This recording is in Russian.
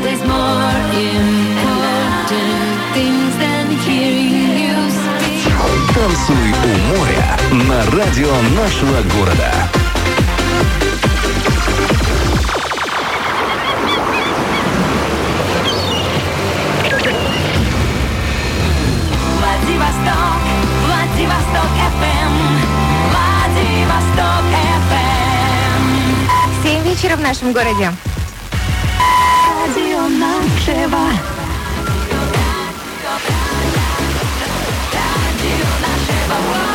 There's more important things than hearing you speak. Танцуй у моря на радио нашего города. Владивосток, Владивосток FM, Владивосток FM. 7 вечера в нашем городе. Радио нашего. Радио нашего.